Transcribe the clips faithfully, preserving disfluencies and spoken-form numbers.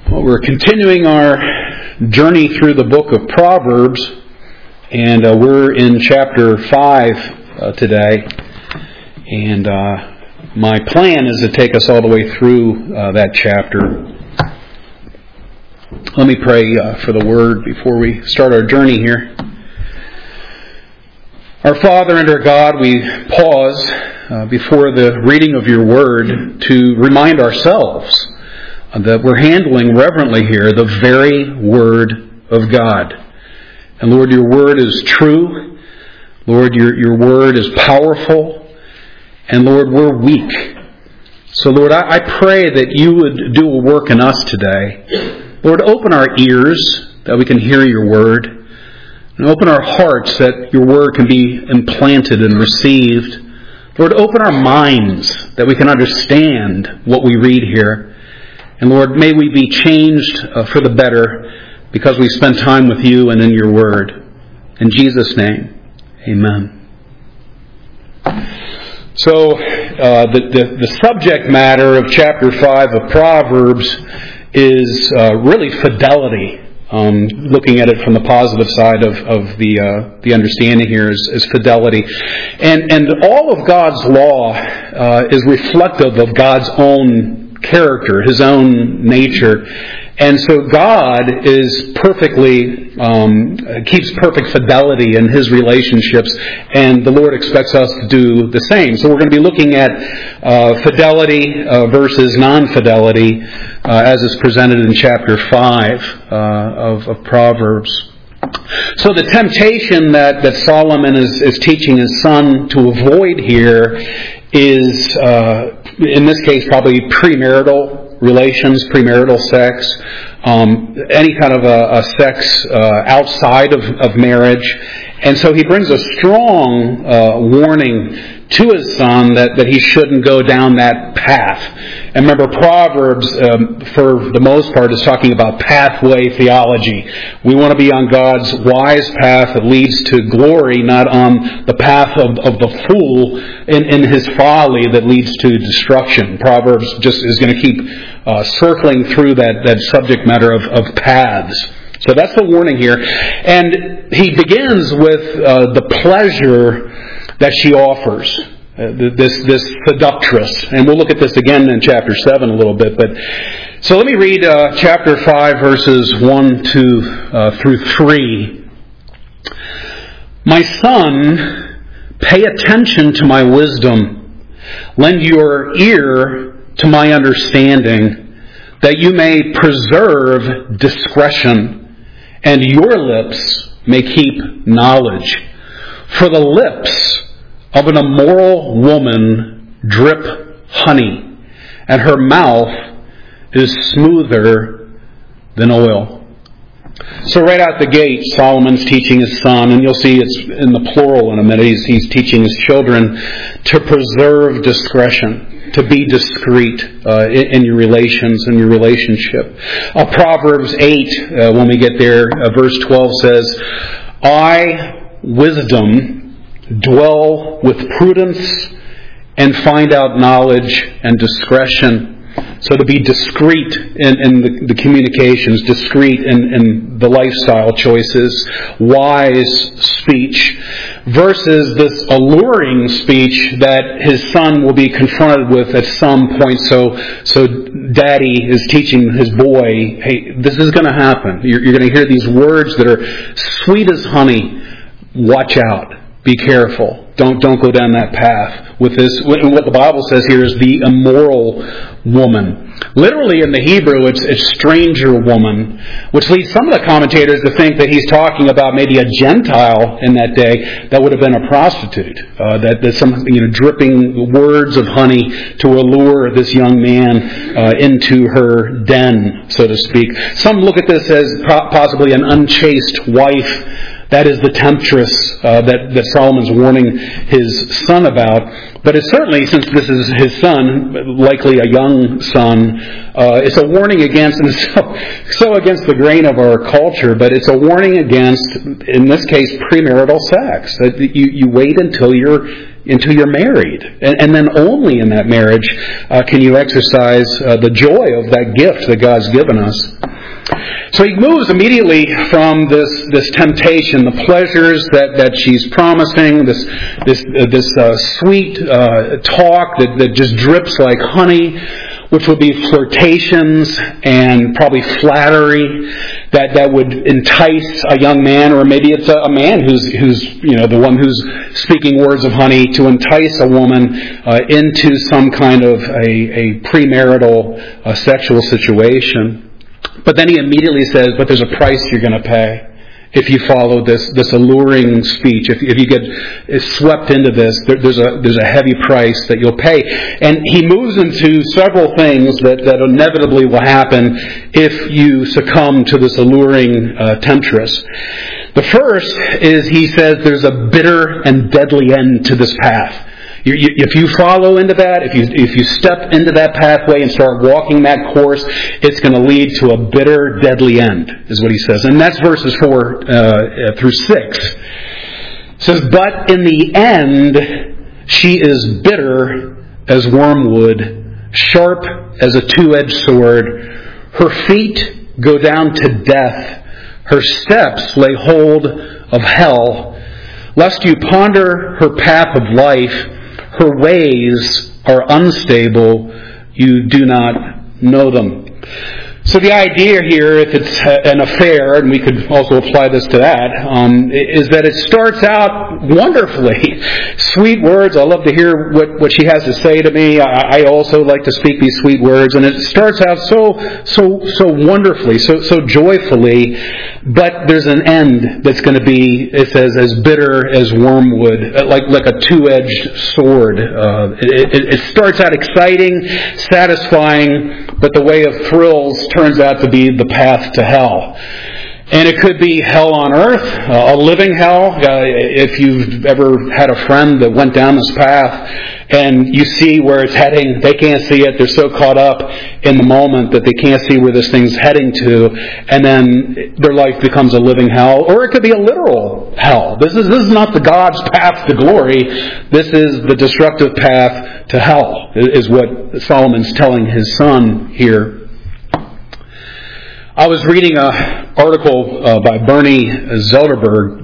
Well, we're continuing our journey through the book of Proverbs, and uh, we're in chapter five uh, today. And uh, my plan is to take us all the way through uh, that chapter. Let me pray uh, for the Word before we start our journey here. Our Father and our God, we pause uh, before the reading of your Word to remind ourselves that we're handling reverently here the very Word of God. And Lord, your Word is true. Lord, your, your Word is powerful. And Lord, we're weak. So Lord, I, I pray that you would do a work in us today. Lord, open our ears that we can hear your Word. And open our hearts that your Word can be implanted and received. Lord, open our minds that we can understand what we read here. And Lord, may we be changed uh, for the better because we spend time with you and in your word. In Jesus' name, amen. So, uh, the, the, the subject matter of chapter five of Proverbs is uh, really fidelity. Um, looking at it from the positive side of, of the uh, the understanding here is, is fidelity. And, and all of God's law uh, is reflective of God's own character, his own nature. And so God is perfectly, um, keeps perfect fidelity in his relationships, and the Lord expects us to do the same. So we're going to be looking at uh, fidelity uh, versus non-fidelity uh, as is presented in chapter five uh, of, of Proverbs. So the temptation that, that Solomon is, is teaching his son to avoid here is, uh, in this case, probably premarital relations, premarital sex, um, any kind of a, a sex uh, outside of, of marriage. And so he brings a strong uh, warning to his son that, that he shouldn't go down that path. And remember, Proverbs, um, for the most part, is talking about pathway theology. We want to be on God's wise path that leads to glory, not on the path of, of the fool in, in his folly that leads to destruction. Proverbs just is going to keep uh, circling through that, that subject matter of, of paths. So that's the warning here. And he begins with uh, the pleasure that she offers, uh, this this seductress. And we'll look at this again in chapter seven a little bit. But so let me read uh, chapter five, verses one to uh, through three. My son, pay attention to my wisdom. Lend your ear to my understanding, that you may preserve discretion, and your lips may keep knowledge. For the lips of an immoral woman drip honey, and her mouth is smoother than oil. So right out the gate, Solomon's teaching his son, and you'll see it's in the plural in a minute, he's, he's teaching his children to preserve discretion, to be discreet uh, in, in your relations, in your relationship. Uh, Proverbs eight, uh, when we get there, uh, verse twelve says, I, wisdom, dwell with prudence and find out knowledge and discretion. So to be discreet in, in the, the communications, discreet in, in the lifestyle choices, wise speech, versus this alluring speech that his son will be confronted with at some point. So, so daddy is teaching his boy, hey, this is going to happen. You're, you're going to hear these words that are sweet as honey. Watch out. Be careful. Don't don't go down that path with this. What the Bible says here is the immoral woman. Literally in the Hebrew, it's it's stranger woman, which leads some of the commentators to think that he's talking about maybe a Gentile in that day that would have been a prostitute. Uh, that that some you know dripping words of honey to allure this young man uh, into her den, so to speak. Some look at this as possibly an unchaste wife. That is the temptress uh, that, that Solomon's warning his son about. But it's certainly, since this is his son, likely a young son, uh, it's a warning against, and it's so, so against the grain of our culture, but it's a warning against, in this case, premarital sex. That you, you wait until you're until you're married. And, and then only in that marriage uh, can you exercise uh, the joy of that gift that God's given us. So he moves immediately from this this temptation, the pleasures that, that she's promising, this this uh, this uh, sweet uh, talk that, that just drips like honey, which would be flirtations and probably flattery that, that would entice a young man, or maybe it's a, a man who's who's you know the one who's speaking words of honey to entice a woman uh, into some kind of a, a premarital uh, sexual situation. But then he immediately says, but there's a price you're going to pay if you follow this this alluring speech. If, if you get swept into this, there, there's a there's a heavy price that you'll pay. And he moves into several things that, that inevitably will happen if you succumb to this alluring uh, temptress. The first is he says there's a bitter and deadly end to this path. You, you, if you follow into that, if you if you step into that pathway and start walking that course, it's going to lead to a bitter, deadly end, is what he says. And that's verses four uh, through six. It says, but in the end, she is bitter as wormwood, sharp as a two-edged sword. Her feet go down to death. Her steps lay hold of hell. Lest you ponder her path of life, her ways are unstable, you do not know them. So the idea here, if it's an affair, and we could also apply this to that, um, is that it starts out wonderfully. Sweet words. I love to hear what, what she has to say to me. I, I also like to speak these sweet words, and it starts out so so so wonderfully, so so joyfully. But there's an end that's going to be, it says, as bitter as wormwood, like like a two-edged sword. Uh, it, it, it starts out exciting, satisfying, but the way of thrills turns out to be the path to hell. And it could be hell on earth, uh, a living hell. Uh, if you've ever had a friend that went down this path and you see where it's heading, they can't see it. They're so caught up in the moment that they can't see where this thing's heading to, and then their life becomes a living hell. Or it could be a literal hell. This is this is not the God's path to glory. This is the destructive path to hell, is what Solomon's telling his son here. I was reading an article uh, by Bernie Zelderberg,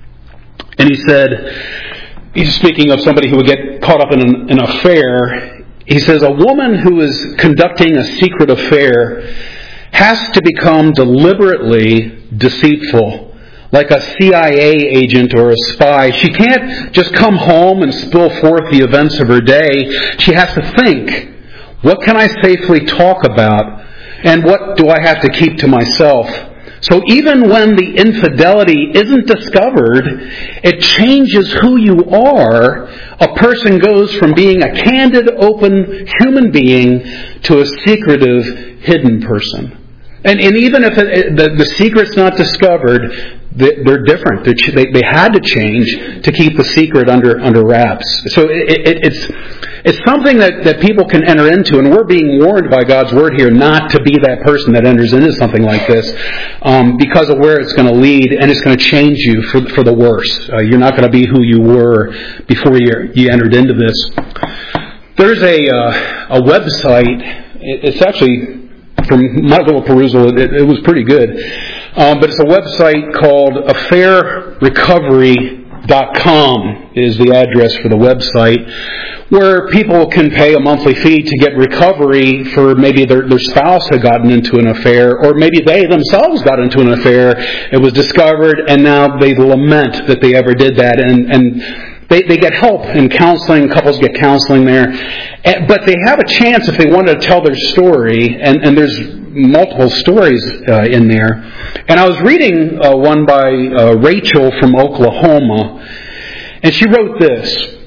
and he said, he's speaking of somebody who would get caught up in an, an affair. He says, a woman who is conducting a secret affair has to become deliberately deceitful, like a C I A agent or a spy. She can't just come home and spill forth the events of her day. She has to think, what can I safely talk about? And what do I have to keep to myself? So even when the infidelity isn't discovered, it changes who you are. A person goes from being a candid, open human being to a secretive, hidden person. And, and even if it, the, the secret's not discovered, they're different. They're, they, they had to change to keep the secret under under wraps. So it, it, it's it's something that, that people can enter into, and we're being warned by God's Word here not to be that person that enters into something like this, um, because of where it's going to lead, and it's going to change you for for the worse. Uh, you're not going to be who you were before you you entered into this. There's a uh, a website. It's actually, from my little perusal, it, it was pretty good. Um, but it's a website called affair recovery dot com is the address for the website, where people can pay a monthly fee to get recovery for maybe their, their spouse had gotten into an affair, or maybe they themselves got into an affair. It was discovered, and now they lament that they ever did that, and and They, they get help in counseling. Couples get counseling there. And, but they have a chance if they want to tell their story, and, and there's multiple stories uh, in there. And I was reading uh, one by uh, Rachel from Oklahoma, and she wrote this.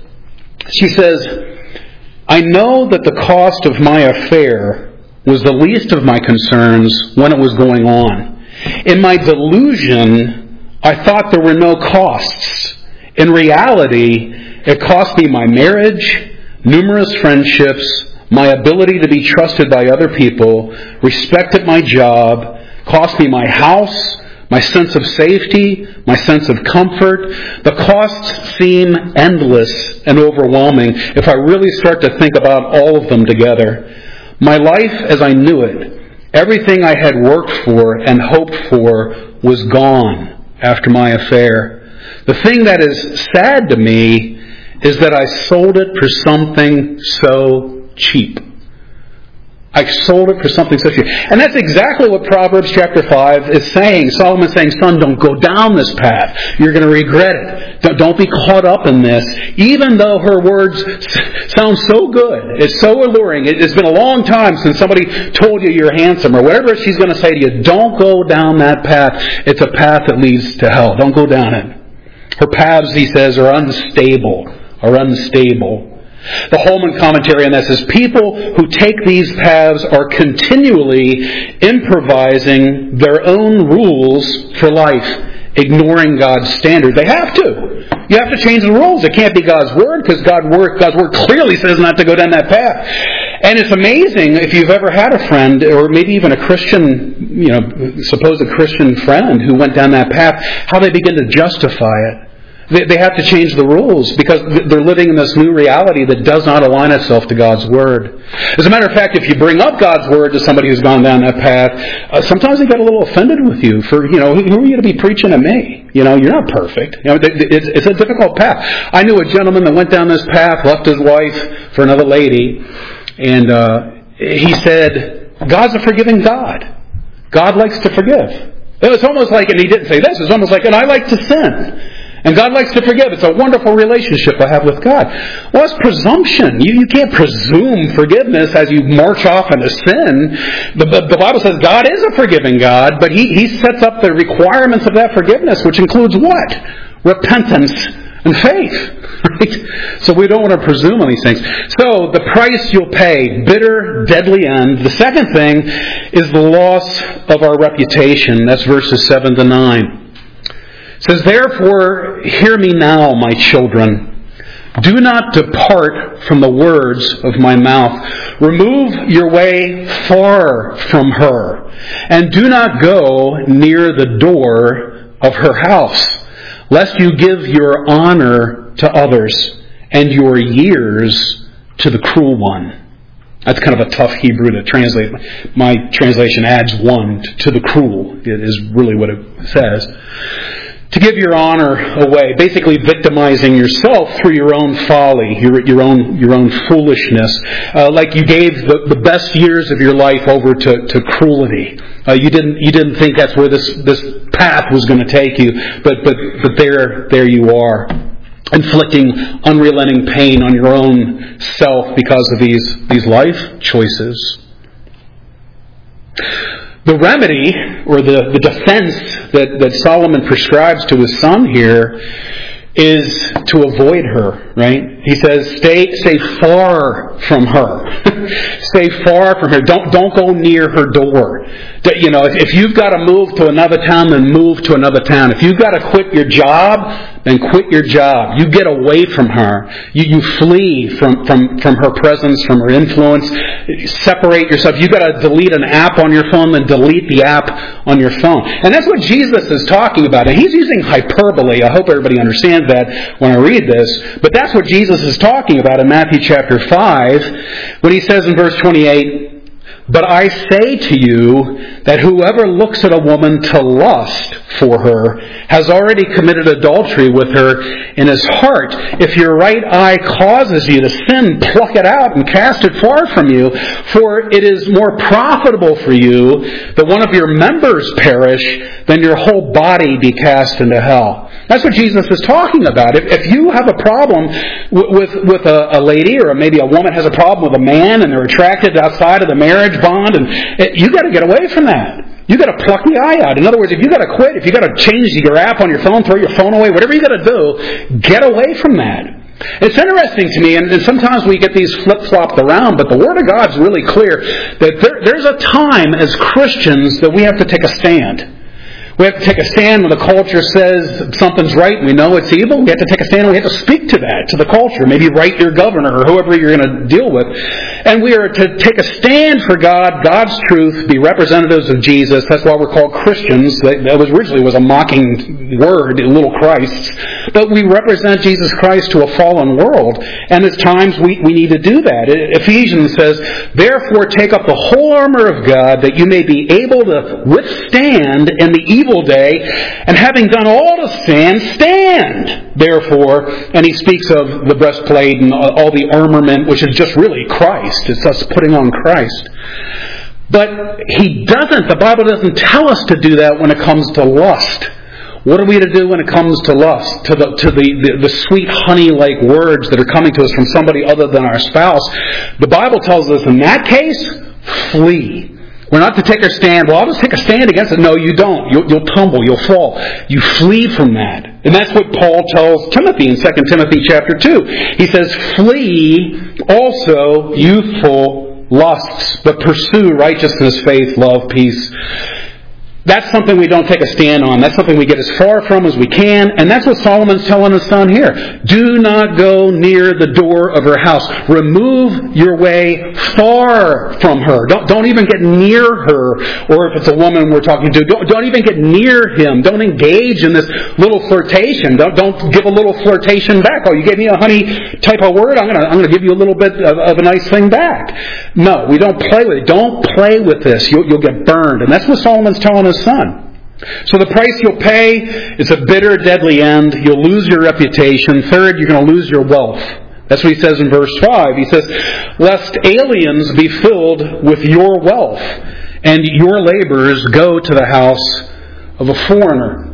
She says, I know that the cost of my affair was the least of my concerns when it was going on. In my delusion, I thought there were no costs. In reality, it cost me my marriage, numerous friendships, my ability to be trusted by other people, respect at my job, cost me my house, my sense of safety, my sense of comfort. The costs seem endless and overwhelming if I really start to think about all of them together. My life as I knew it, everything I had worked for and hoped for, was gone after my affair. The thing that is sad to me is that I sold it for something so cheap. I sold it for something so cheap. And that's exactly what Proverbs chapter five is saying. Solomon's saying, son, don't go down this path. You're going to regret it. Don't be caught up in this. Even though her words sound so good, it's so alluring. It's been a long time since somebody told you you're handsome or whatever she's going to say to you. Don't go down that path. It's a path that leads to hell. Don't go down it. Her paths, he says, are unstable. Are unstable. The Holman commentary on that says, people who take these paths are continually improvising their own rules for life, ignoring God's standard. They have to. You have to change the rules. It can't be God's Word, because God's Word, God's Word clearly says not to go down that path. And it's amazing if you've ever had a friend, or maybe even a Christian, you know, supposed Christian friend who went down that path, how they begin to justify it. They have to change the rules because they're living in this new reality that does not align itself to God's Word. As a matter of fact, if you bring up God's Word to somebody who's gone down that path, uh, sometimes they get a little offended with you for, you know, who are you to be preaching to me? You know, you're not perfect. You know, it's, it's a difficult path. I knew a gentleman that went down this path, left his wife for another lady, and uh, he said, God's a forgiving God. God likes to forgive. It's almost like, and he didn't say this, it's almost like, and I like to sin. And God likes to forgive. It's a wonderful relationship I have with God. Well, it's presumption. You, you can't presume forgiveness as you march off into sin. The, the, the Bible says God is a forgiving God, but he, he sets up the requirements of that forgiveness, which includes what? Repentance and faith. Right? So we don't want to presume on these things. So the price you'll pay, bitter, deadly end. The second thing is the loss of our reputation. That's verses seven to nine. It says, therefore, hear me now, my children. Do not depart from the words of my mouth. Remove your way far from her, and do not go near the door of her house, lest you give your honor to others and your years to the cruel one. That's kind of a tough Hebrew to translate. My translation adds one to the cruel. It is really what it says. To give your honor away, basically victimizing yourself through your own folly, your, your own your own foolishness, uh, like you gave the, the best years of your life over to, to cruelty. Uh, you didn't you didn't think that's where this this path was going to take you, but but but there there you are, inflicting unrelenting pain on your own self because of these these life choices. The remedy, or the, the defense that, that Solomon prescribes to his son here, is to avoid her, right? He says, stay stay far from her. Stay far from her. Don't don't go near her door. You know, if, if you've got to move to another town, then move to another town. If you've got to quit your job, then quit your job. You get away from her. You, you flee from, from, from her presence, from her influence. Separate yourself. You've got to delete an app on your phone, then delete the app on your phone. And that's what Jesus is talking about. And he's using hyperbole. I hope everybody understands that when I read this. But that's what Jesus is talking about in Matthew chapter five, when he says in verse twenty-eight, but I say to you that whoever looks at a woman to lust for her has already committed adultery with her in his heart. If your right eye causes you to sin, pluck it out and cast it far from you, for it is more profitable for you that one of your members perish than your whole body be cast into hell. That's what Jesus is talking about. If, if you have a problem with with, with a, a lady, or maybe a woman has a problem with a man and they're attracted outside of the marriage bond, and it, you got to get away from that. You got to pluck the eye out. In other words, if you got to quit, if you got to change your app on your phone, throw your phone away, whatever you got to do, get away from that. It's interesting to me, and, and sometimes we get these flip-flopped around, but the Word of God's really clear that there, there's a time as Christians that we have to take a stand. We have to take a stand when the culture says something's right and we know it's evil. We have to take a stand and we have to speak to that, to the culture. Maybe write your governor or whoever you're going to deal with. And we are to take a stand for God, God's truth, be representatives of Jesus. That's why we're called Christians. That was originally was a mocking word, little Christs. But we represent Jesus Christ to a fallen world. And at times we, we need to do that. Ephesians says, therefore take up the whole armor of God that you may be able to withstand in the evil day, and having done all to stand, stand, therefore. And he speaks of the breastplate and all the armament, which is just really Christ. It's us putting on Christ. But he doesn't, the Bible doesn't tell us to do that when it comes to lust. What are we to do when it comes to lust? To the to the, the, the sweet honey-like words that are coming to us from somebody other than our spouse. The Bible tells us in that case, flee. We're not to take a stand. Well, I'll just take a stand against it. No, you don't. You'll, you'll tumble. You'll fall. You flee from that. And that's what Paul tells Timothy in Second Timothy chapter two. He says, flee also youthful lusts, but pursue righteousness, faith, love, peace. That's something we don't take a stand on. That's something we get as far from as we can. And that's what Solomon's telling his son here. Do not go near the door of her house. Remove your way far from her. Don't, don't even get near her. Or if it's a woman we're talking to, don't, don't even get near him. Don't engage in this little flirtation. Don't, don't give a little flirtation back. Oh, you gave me a honey type of word? I'm going to I'm going to give you a little bit of, of a nice thing back. No, we don't play with it. Don't play with this. You'll, you'll get burned. And that's what Solomon's telling us. Son. So the price you'll pay is a bitter, deadly end. You'll lose your reputation. Third, you're going to lose your wealth. That's what he says in verse five. He says, lest aliens be filled with your wealth, and your labors go to the house of a foreigner.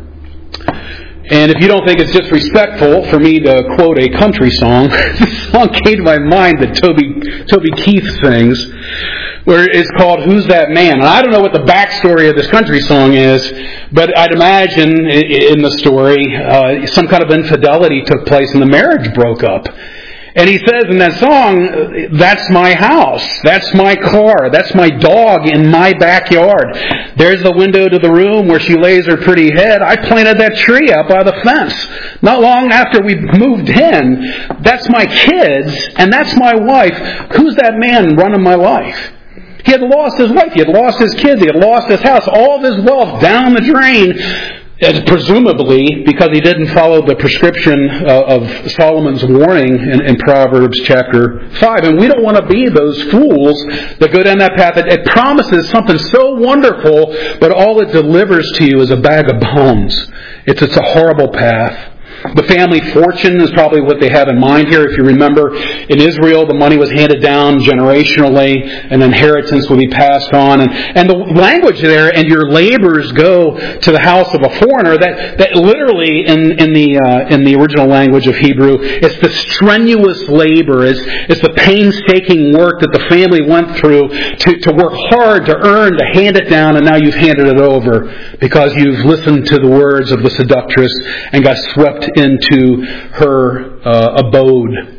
And if you don't think it's disrespectful for me to quote a country song, this song came to my mind that Toby, Toby Keith sings, where it's called Who's That Man? And I don't know what the backstory of this country song is, but I'd imagine in the story uh, some kind of infidelity took place and the marriage broke up. And he says in that song, that's my house, that's my car, that's my dog in my backyard. There's the window to the room where she lays her pretty head. I planted that tree out by the fence. Not long after we moved in, that's my kids, and that's my wife. Who's that man running my life? He had lost his wife, he had lost his kids, he had lost his house, all of his wealth down the drain. As presumably because he didn't follow the prescription uh, of Solomon's warning in, in Proverbs chapter five. And we don't want to be those fools that go down that path. It, it promises something so wonderful, but all it delivers to you is a bag of bones. It's, it's a horrible path. The family fortune is probably what they have in mind here. If you remember, in Israel, the money was handed down generationally, and inheritance would be passed on. And, and the language there, and your labors go to the house of a foreigner, that, that literally in, in, the, uh, in the original language of Hebrew, it's the strenuous labor. It's, it's the painstaking work that the family went through to, to work hard, to earn, to hand it down, and now you've handed it over because you've listened to the words of the seductress and got swept into her uh, abode.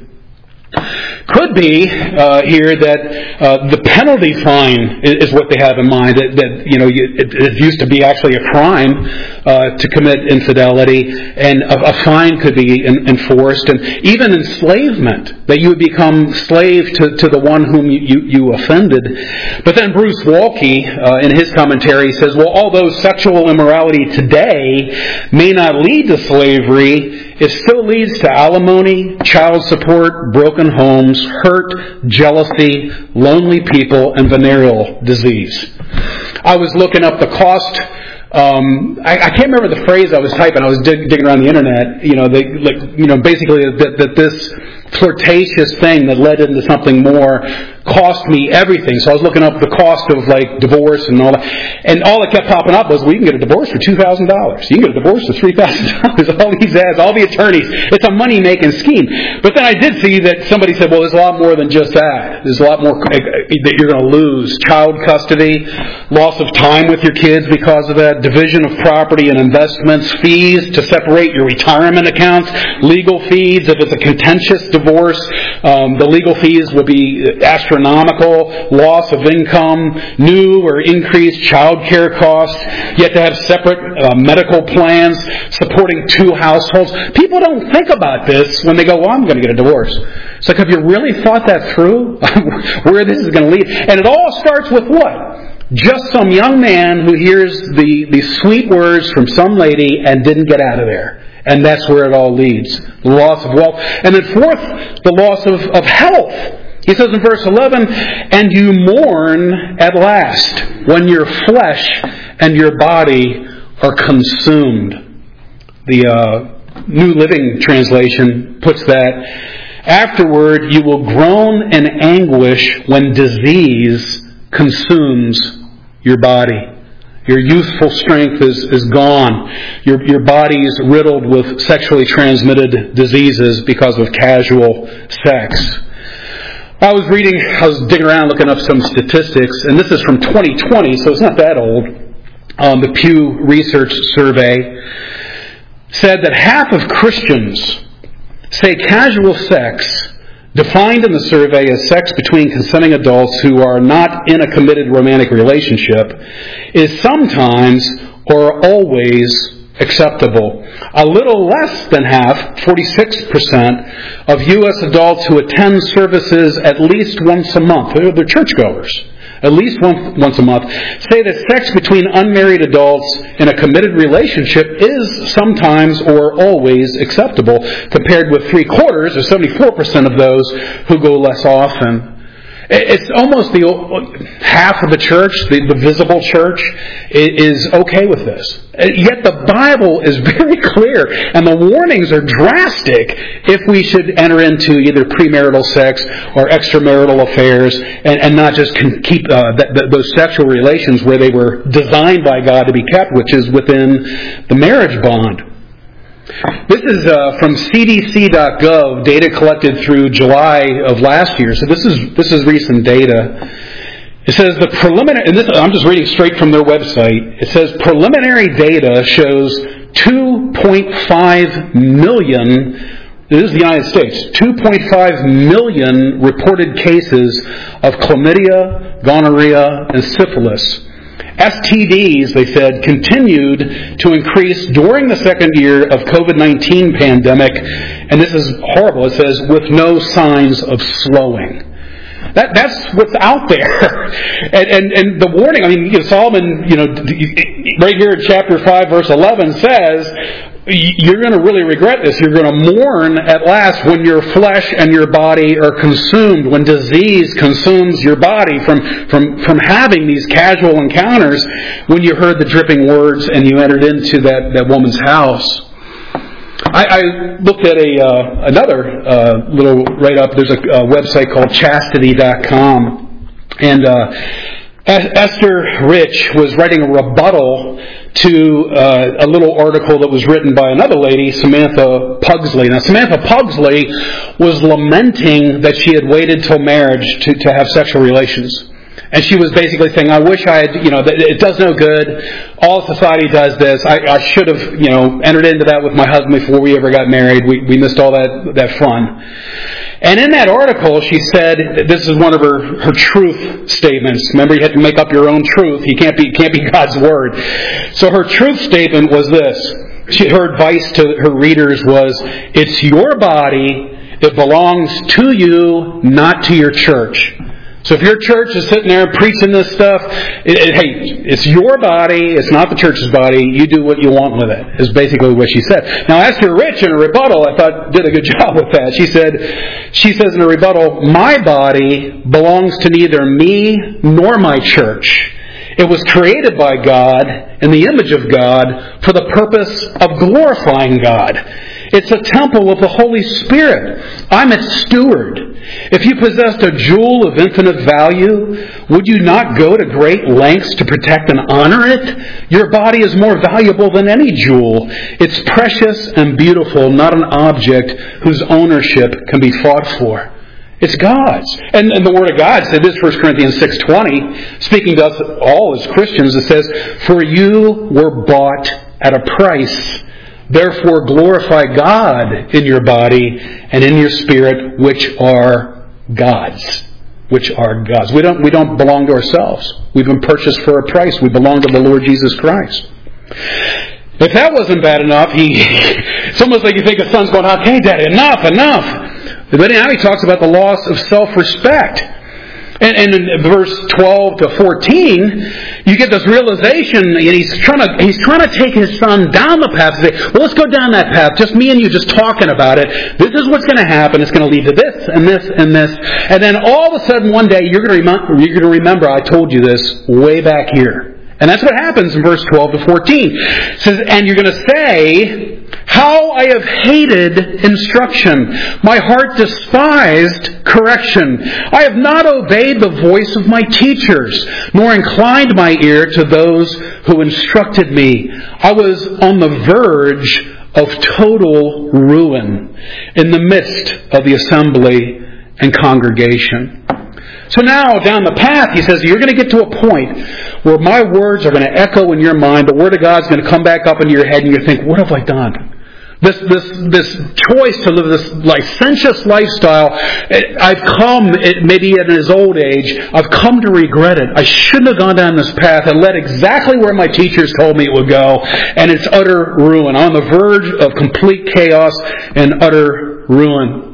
Could be uh, here that uh, the penalty fine is, is what they have in mind. That, that you know, it, it used to be actually a crime uh, to commit infidelity, and a, a fine could be in, enforced, and even enslavement, that you would become slave to, to the one whom you, you, you offended. But then Bruce Waltke, uh, in his commentary, says, well, although sexual immorality today may not lead to slavery, it still leads to alimony, child support, broken homes, hurt, jealousy, lonely people, and venereal disease. I was looking up the cost. Um, I, I can't remember the phrase I was typing. I was dig, digging around the internet. You know, they, like, you know, basically that, that this flirtatious thing that led into something more cost me everything. So I was looking up the cost of like divorce and all that, and all that kept popping up was, well, you can get a divorce for two thousand dollars. You can get a divorce for three thousand dollars. All these ads, all the attorneys. It's a money making scheme. But then I did see that somebody said, well, there's a lot more than just that. There's a lot more that you're going to lose: child custody, loss of time with your kids because of that, division of property and investments, fees to separate your retirement accounts, legal fees if it's a contentious divorce. divorce. Um, the legal fees will be astronomical, loss of income, new or increased child care costs. You have to have separate uh, medical plans supporting two households. People don't think about this when they go, well, I'm going to get a divorce. It's like, have you really thought that through? Where this is going to lead? And it all starts with what? Just some young man who hears the, the sweet words from some lady and didn't get out of there. And that's where it all leads. The loss of wealth. And then fourth, the loss of, of health. He says in verse eleven, and you mourn at last when your flesh and your body are consumed. The uh, New Living Translation puts that, afterward you will groan in anguish when disease consumes your body. Your youthful strength is, is gone. Your, your body is riddled with sexually transmitted diseases because of casual sex. I was reading, I was digging around looking up some statistics, and this is from twenty twenty, so it's not that old. Um, the Pew Research Survey said that half of Christians say casual sex, defined in the survey as sex between consenting adults who are not in a committed romantic relationship, is sometimes or always acceptable. A little less than half, forty-six percent, of U S adults who attend services at least once a month, they're churchgoers, at least once, once a month, say that sex between unmarried adults in a committed relationship is sometimes or always acceptable, compared with three quarters, or seventy-four percent of those who go less often. It's almost the half of the church, the, the visible church, is okay with this. Yet the Bible is very clear, and the warnings are drastic if we should enter into either premarital sex or extramarital affairs, and, and not just keep uh, th- th- those sexual relations where they were designed by God to be kept, which is within the marriage bond. This is uh, from C D C dot gov, data collected through July of last year. So this is this is recent data. It says the preliminary, and this, I'm just reading straight from their website. It says preliminary data shows two point five million. This is the United States. two point five million reported cases of chlamydia, gonorrhea, and syphilis. S T Ds, they said, continued to increase during the second year of COVID nineteen pandemic, and this is horrible. It says, with no signs of slowing. That, that's what's out there. And, and, and the warning, I mean, you know, Solomon, you know, right here in chapter five, verse eleven says, you're going to really regret this. You're going to mourn at last when your flesh and your body are consumed, when disease consumes your body from, from, from having these casual encounters, when you heard the dripping words and you entered into that, that woman's house. I, I looked at a uh, another uh, little write-up. There's a, a website called chastity dot com, and uh, Esther Rich was writing a rebuttal to uh, a little article that was written by another lady, Samantha Pugsley. Now, Samantha Pugsley was lamenting that she had waited till marriage to, to have sexual relations. And she was basically saying, I wish I had, you know, it does no good. All society does this. I, I should have, you know, entered into that with my husband before we ever got married. We, we missed all that, that fun. And in that article, she said, this is one of her, her truth statements. Remember, you have to make up your own truth. You can't be, can't be God's word. So her truth statement was this. She, her advice to her readers was, it's your body. It belongs to you, not to your church. So if your church is sitting there preaching this stuff, it, it, hey, it's your body, it's not the church's body, you do what you want with it, is basically what she said. Now, Esther Rich, in a rebuttal, I thought did a good job with that. She said, she says in a rebuttal, my body belongs to neither me nor my church. It was created by God in the image of God for the purpose of glorifying God. It's a temple of the Holy Spirit. I'm its steward. If you possessed a jewel of infinite value, would you not go to great lengths to protect and honor it? Your body is more valuable than any jewel. It's precious and beautiful, not an object whose ownership can be fought for. It's God's. And, and the Word of God said this, First Corinthians six twenty, speaking to us all as Christians, it says, for you were bought at a price. Therefore glorify God in your body and in your spirit, which are God's. Which are God's. We don't, we don't belong to ourselves. We've been purchased for a price. We belong to the Lord Jesus Christ. If that wasn't bad enough, he, it's almost like you think a son's going, okay, Daddy, enough, enough. But now he talks about the loss of self-respect. And, and in verse twelve to fourteen, you get this realization, and he's trying to he's trying to take his son down the path and say, well, let's go down that path. Just me and you just talking about it. This is what's going to happen. It's going to lead to this and this and this. And then all of a sudden one day you're going to remember, you're going to remember I told you this way back here. And that's what happens in verse twelve to fourteen. It says, and you're going to say, how I have hated instruction. My heart despised correction. I have not obeyed the voice of my teachers, nor inclined my ear to those who instructed me. I was on the verge of total ruin in the midst of the assembly and congregation. So now, down the path, he says, you're going to get to a point where my words are going to echo in your mind. The Word of God's going to come back up into your head, and you think, what have I done? This this this choice to live this licentious lifestyle, I've come, maybe at his old age, I've come to regret it. I shouldn't have gone down this path. I led exactly where my teachers told me it would go, and it's utter ruin. I'm on the verge of complete chaos and utter ruin.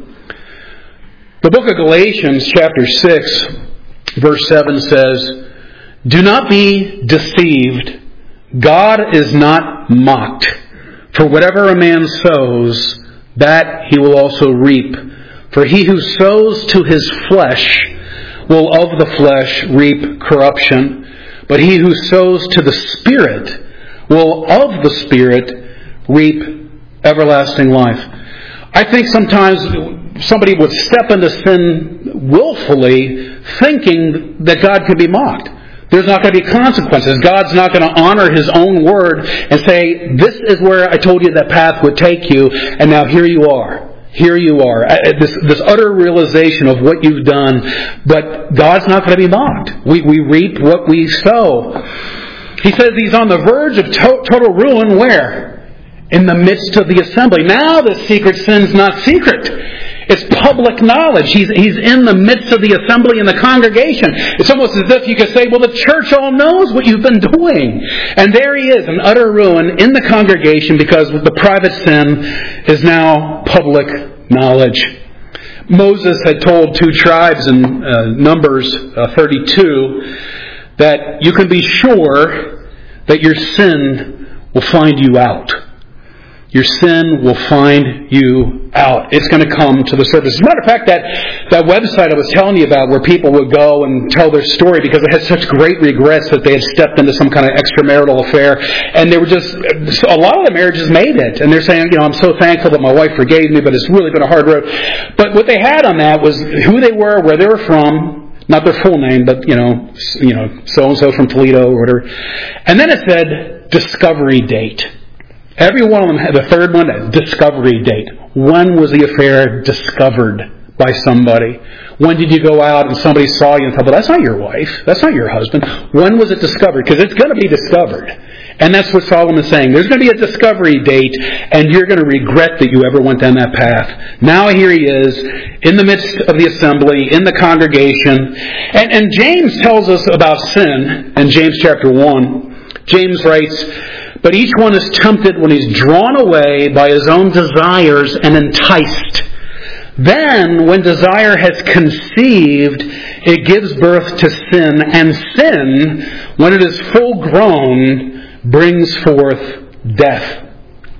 The book of Galatians, chapter six, verse seven says, do not be deceived. God is not mocked. For whatever a man sows, that he will also reap. For he who sows to his flesh will of the flesh reap corruption. But he who sows to the Spirit will of the Spirit reap everlasting life. I think sometimes somebody would step into sin willfully thinking that God could be mocked. There's not going to be consequences. God's not going to honor His own word and say, this is where I told you that path would take you, and now here you are. Here you are. This, this utter realization of what you've done. But God's not going to be mocked. We, we reap what we sow. He says He's on the verge of to- total ruin where? In the midst of the assembly. Now the secret sin's not secret. It's public knowledge. He's, he's in the midst of the assembly and the congregation. It's almost as if you could say, well, the church all knows what you've been doing. And there he is, in utter ruin in the congregation because the private sin is now public knowledge. Moses had told two tribes in uh, Numbers uh, thirty-two that you can be sure that your sin will find you out. Your sin will find you out. It's going to come to the surface. As a matter of fact, that, that website I was telling you about where people would go and tell their story because they had such great regrets that they had stepped into some kind of extramarital affair. And they were just, a lot of the marriages made it. And they're saying, you know, I'm so thankful that my wife forgave me, but it's really been a hard road. But what they had on that was who they were, where they were from, not their full name, but, you know, you know, so-and-so from Toledo or whatever. And then it said discovery date. Every one of them had the third one, a discovery date. When was the affair discovered by somebody? When did you go out and somebody saw you and thought, well, that's not your wife. That's not your husband. When was it discovered? Because it's going to be discovered. And that's what Solomon's saying. There's going to be a discovery date, and you're going to regret that you ever went down that path. Now here he is, in the midst of the assembly, in the congregation. And, and James tells us about sin in James chapter one. James writes, but each one is tempted when he's drawn away by his own desires and enticed. Then, when desire has conceived, it gives birth to sin. And sin, when it is full grown, brings forth death.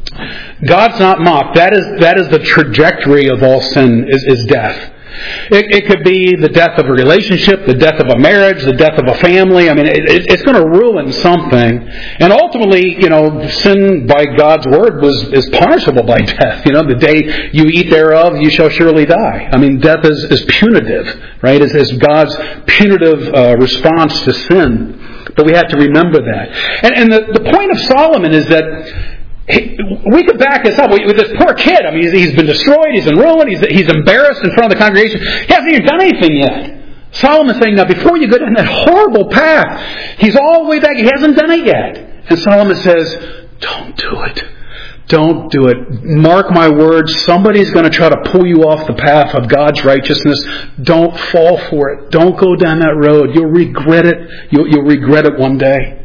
God's not mocked. That is, that is the trajectory of all sin, is, is death. It, it could be the death of a relationship, the death of a marriage, the death of a family. I mean, it, it, it's going to ruin something. And ultimately, you know, sin by God's word was is punishable by death. You know, the day you eat thereof, you shall surely die. I mean, death is, is punitive, right? It's, it's God's punitive uh, response to sin. But we have to remember that. And, and the, the point of Solomon is that we could back this up with this poor kid. I mean, he's, he's been destroyed. He's in ruin. He's, he's embarrassed in front of the congregation. He hasn't even done anything yet. Solomon's saying, now, before you go down that horrible path, he's all the way back. He hasn't done it yet. And Solomon says, don't do it. Don't do it. Mark my words, somebody's going to try to pull you off the path of God's righteousness. Don't fall for it. Don't go down that road. You'll regret it. You'll, you'll regret it one day.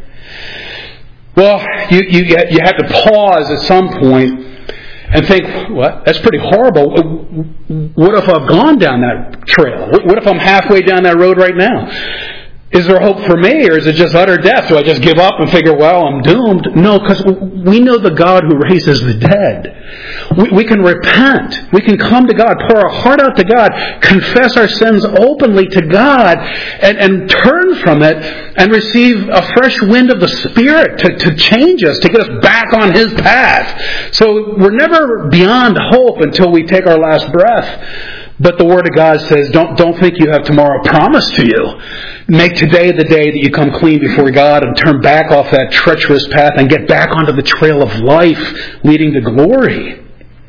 Well, you, you, you have to pause at some point and think, what? That's pretty horrible. What if I've gone down that trail? What if I'm halfway down that road right now? Is there hope for me, or is it just utter death? Do I just give up and figure, well, I'm doomed? No, because we know the God who raises the dead. We, we can repent. We can come to God, pour our heart out to God, confess our sins openly to God, and, and turn from it and receive a fresh wind of the Spirit to, to change us, to get us back on His path. So we're never beyond hope until we take our last breath. But the Word of God says, don't, don't think you have tomorrow promised to you. Make today the day that you come clean before God and turn back off that treacherous path and get back onto the trail of life leading to glory.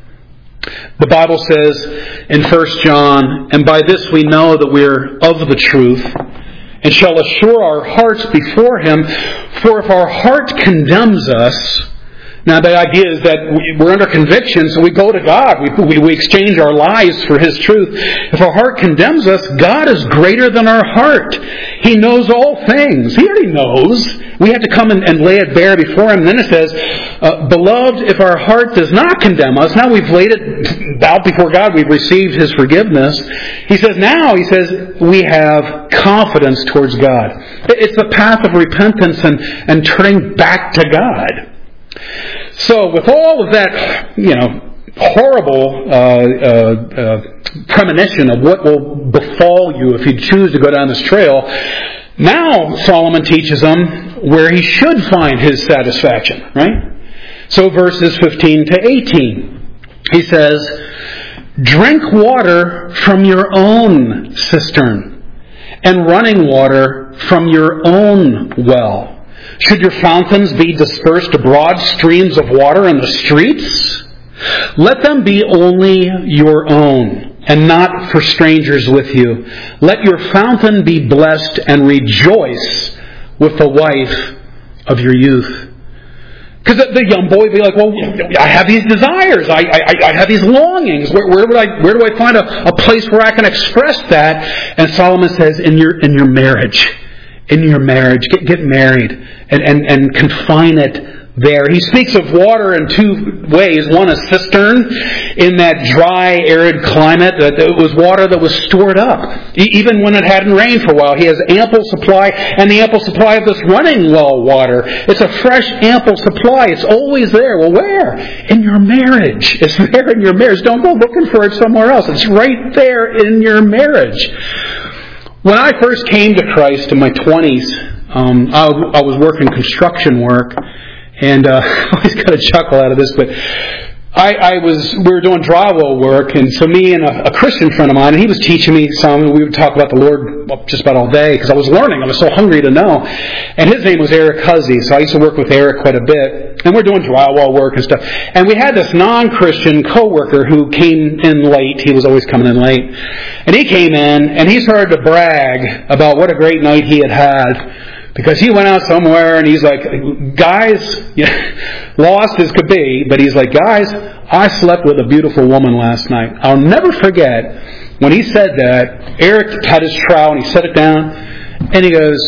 The Bible says in First John, and by this we know that we are of the truth, and shall assure our hearts before Him, for if our heart condemns us, now the idea is that we're under conviction, so we go to God. We, we, we exchange our lies for His truth. If our heart condemns us, God is greater than our heart. He knows all things. He already knows. We have to come and, and lay it bare before Him. And then it says, uh, Beloved, if our heart does not condemn us, now we've laid it out before God. We've received His forgiveness. He says, now, He says, we have confidence towards God. It's the path of repentance and, and turning back to God. So, with all of that, you know, horrible uh, uh, uh, premonition of what will befall you if you choose to go down this trail, now Solomon teaches them where he should find his satisfaction, right? So, verses fifteen to eighteen, he says, "Drink water from your own cistern, and running water from your own well. Should your fountains be dispersed to broad streams of water in the streets? Let them be only your own, and not for strangers with you. Let your fountain be blessed, and rejoice with the wife of your youth." Because the young boy would be like, well, I have these desires. I, I, I have these longings. Where, where, would I, where do I find a, a place where I can express that? And Solomon says, in your in your marriage. In your marriage. Get, get married. And, and, and confine it there. He speaks of water in two ways. One, a cistern in that dry, arid climate. It was water that was stored up. Even when it hadn't rained for a while. He has ample supply, and the ample supply of this running well water. It's a fresh, ample supply. It's always there. Well, where? In your marriage. It's there in your marriage. Don't go looking for it somewhere else. It's right there in your marriage. When I first came to Christ in my twenties, um, I, I was working construction work. And uh, I always got a chuckle out of this, but I, I was we were doing drywall work, and so me and a, a Christian friend of mine, and he was teaching me some, and we would talk about the Lord just about all day, because I was learning. I was so hungry to know. And his name was Eric Huzzy, so I used to work with Eric quite a bit. And we're doing drywall work and stuff. And we had this non-Christian coworker who came in late. He was always coming in late. And he came in, and he started to brag about what a great night he had had. Because he went out somewhere and he's like, guys, yeah, lost as could be, but he's like, guys, I slept with a beautiful woman last night. I'll never forget when he said that. Eric had his trowel and he set it down, and he goes,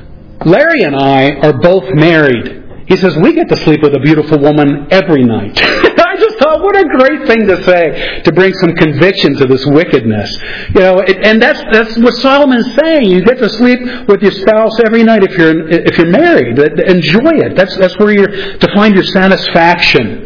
Larry and I are both married. He says, we get to sleep with a beautiful woman every night. I just thought, what a great thing to say, to bring some conviction to this wickedness. You know, it, and that's that's what Solomon's saying. You get to sleep with your spouse every night if you're if you're married. Enjoy it. That's that's where you're to find your satisfaction.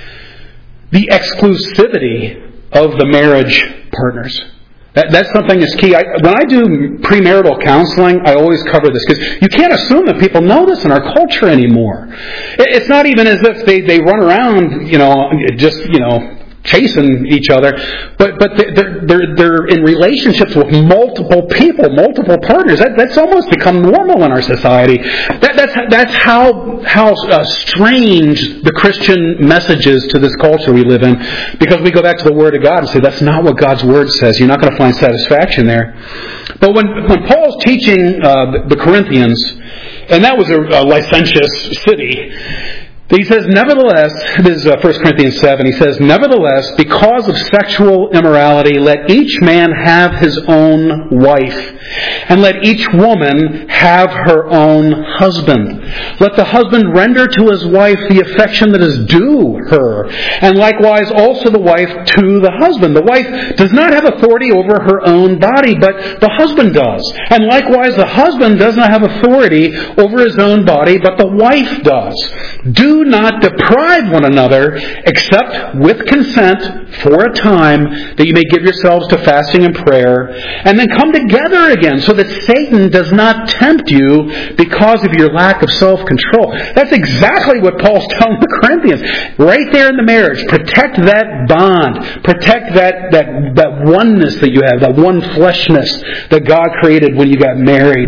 The exclusivity of the marriage partners. That, that's something that's key. I, when I do premarital counseling, I always cover this, because you can't assume that people know this in our culture anymore. It, it's not even as if they, they run around, you know, just, you know, chasing each other, but but they're they're they're in relationships with multiple people, multiple partners. That that's almost become normal in our society. That that's that's how how uh, strange the Christian message is to this culture we live in, because we go back to the Word of God and say that's not what God's Word says. You're not going to find satisfaction there. But when when Paul's teaching uh, the Corinthians, and that was a, a licentious city. He says, nevertheless, this is uh, First Corinthians seven, he says, nevertheless, because of sexual immorality, let each man have his own wife, and let each woman have her own husband. Let the husband render to his wife the affection that is due her, and likewise also the wife to the husband. The wife does not have authority over her own body, but the husband does. And likewise the husband does not have authority over his own body, but the wife does. Do not deprive one another, except with consent for a time, that you may give yourselves to fasting and prayer, and then come together again, so that Satan does not tempt you because of your lack of self-control. That's exactly what Paul's telling the Corinthians. Right there in the marriage. Protect that bond. Protect that, that, that oneness that you have, that one fleshness that God created when you got married.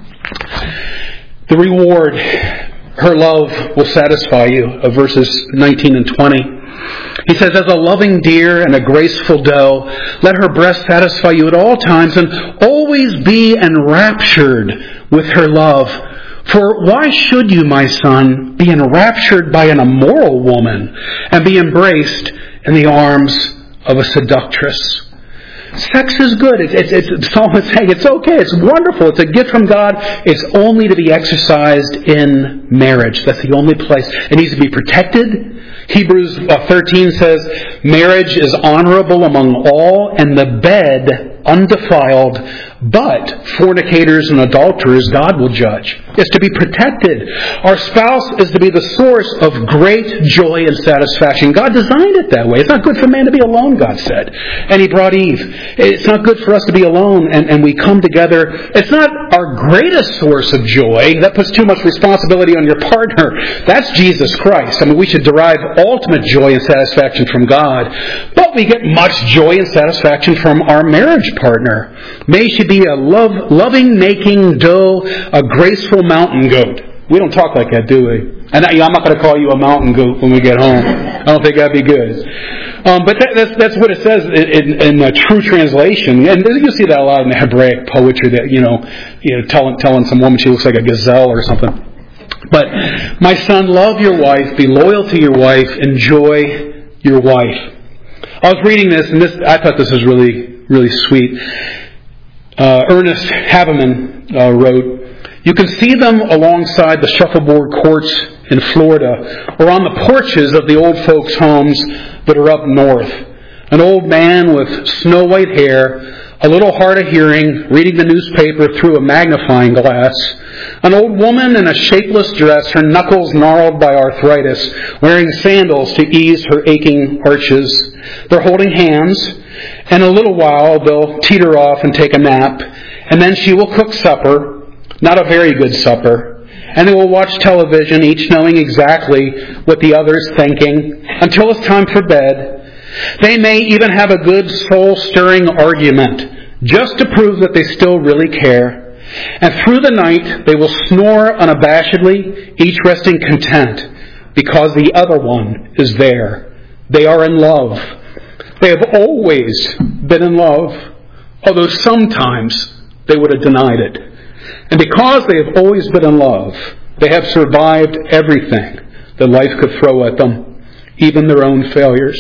The reward, her love will satisfy you, of verses nineteen and twenty. He says, as a loving deer and a graceful doe, let her breast satisfy you at all times, and always be enraptured with her love. For why should you, my son, be enraptured by an immoral woman, and be embraced in the arms of a seductress? Sex is good. It's, it's, it's, the psalmist is saying it's okay. It's wonderful. It's a gift from God. It's only to be exercised in marriage. That's the only place. It needs to be protected. Hebrews thirteen says, marriage is honorable among all, and the bed undefiled, but fornicators and adulterers God will judge. It's to be protected. Our spouse is to be the source of great joy and satisfaction. God designed it that way. It's not good for man to be alone, God said. And He brought Eve. It's not good for us to be alone and, and we come together. It's not our greatest source of joy. That puts too much responsibility on your partner. That's Jesus Christ. I mean, we should derive ultimate joy and satisfaction from God. But we get much joy and satisfaction from our marriage partner. May she be a love, loving, making doe, a graceful mountain goat. We don't talk like that, do we? And I, I'm not going to call you a mountain goat when we get home. I don't think that'd be good. Um, but that, that's that's what it says in, in a true translation. And you see that a lot in the Hebraic poetry. That you know, you know, telling telling some woman she looks like a gazelle or something. But my son, love your wife, be loyal to your wife, enjoy your wife. I was reading this, and this I thought this was really really sweet. Uh, Ernest Havemann uh, wrote, you can see them alongside the shuffleboard courts in Florida or on the porches of the old folks' homes that are up north. An old man with snow-white hair, a little hard of hearing, reading the newspaper through a magnifying glass. An old woman in a shapeless dress, her knuckles gnarled by arthritis, wearing sandals to ease her aching arches. They're holding hands. In a little while, they'll teeter off and take a nap. And then she will cook supper, not a very good supper. And they will watch television, each knowing exactly what the other's thinking, until it's time for bed. They may even have a good soul-stirring argument, just to prove that they still really care. And through the night, they will snore unabashedly, each resting content, because the other one is there. They are in love. They have always been in love, although sometimes they would have denied it. And because they have always been in love, they have survived everything that life could throw at them, even their own failures.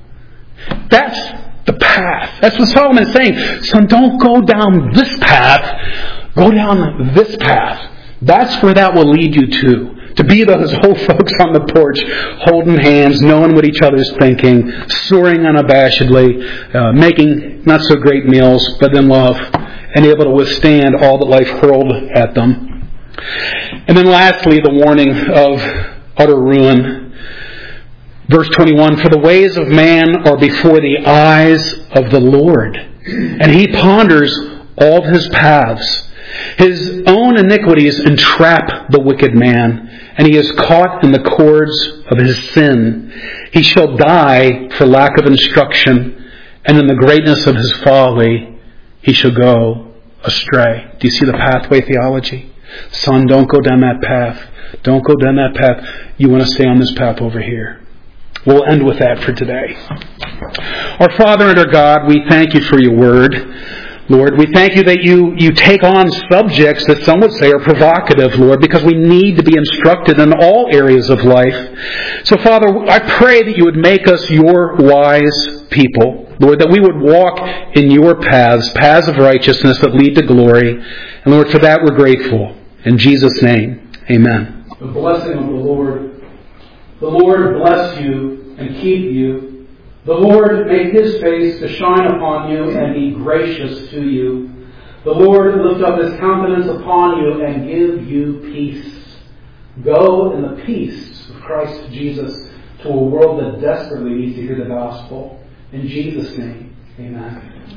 That's the path. That's what Solomon is saying. Son, don't go down this path. Go down this path. That's where that will lead you to. To be those old folks on the porch, holding hands, knowing what each other's thinking, soaring unabashedly, uh, making not so great meals, but in love, and able to withstand all that life hurled at them. And then lastly, the warning of utter ruin. Verse twenty-one, for the ways of man are before the eyes of the Lord, and He ponders all His paths. His own iniquities entrap the wicked man, and he is caught in the cords of his sin. He shall die for lack of instruction, and in the greatness of his folly he shall go astray. Do you see the pathway theology? Son, don't go down that path. Don't go down that path. You want to stay on this path over here. We'll end with that for today. Our Father and our God, we thank You for Your word. Lord, we thank you that you, you take on subjects that some would say are provocative, Lord, because we need to be instructed in all areas of life. So, Father, I pray that you would make us your wise people, Lord, that we would walk in your paths, paths of righteousness that lead to glory. And, Lord, for that we're grateful. In Jesus' name, amen. The blessing of the Lord. The Lord bless you and keep you. The Lord make His face to shine upon you and be gracious to you. The Lord lift up His countenance upon you and give you peace. Go in the peace of Christ Jesus to a world that desperately needs to hear the gospel. In Jesus' name, amen.